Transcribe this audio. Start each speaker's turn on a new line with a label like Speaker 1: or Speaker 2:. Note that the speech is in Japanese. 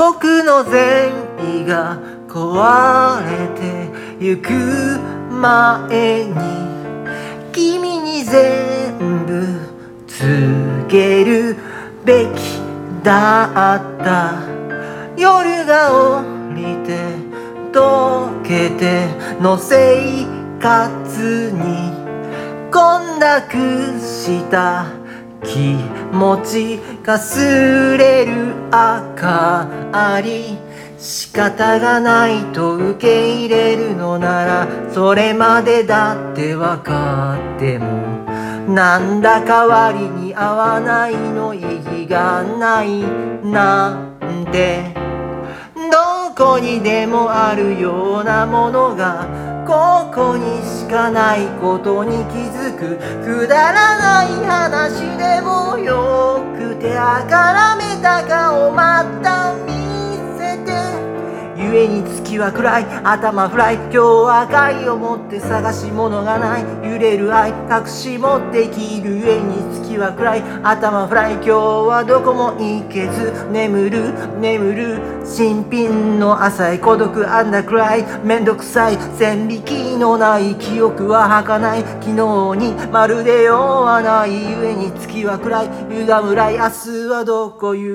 Speaker 1: 僕の善意が壊れてゆく前に君に全部告げるべきだった。夜が降りて溶けての生活に混濁した気持ちがすれる明かり、仕方がないと受け入れるのならそれまでだってわかってもなんだか割に合わないの意義がないなんて、どこにでもあるようなものがここにしかないことに気づく。くだらない話でもよくてあからめた顔また見せて、故に月は暗い頭フライ、今日は赤いを持って探し物がない、揺れる愛隠し持って生きる故に月は暗い頭フライ、今日はどこも行けず眠る新品の浅い孤独あんなくらいめんどくさい線引きのない記憶は儚い、昨日にまるで酔わない故に月は暗い歪む来明日はどこ行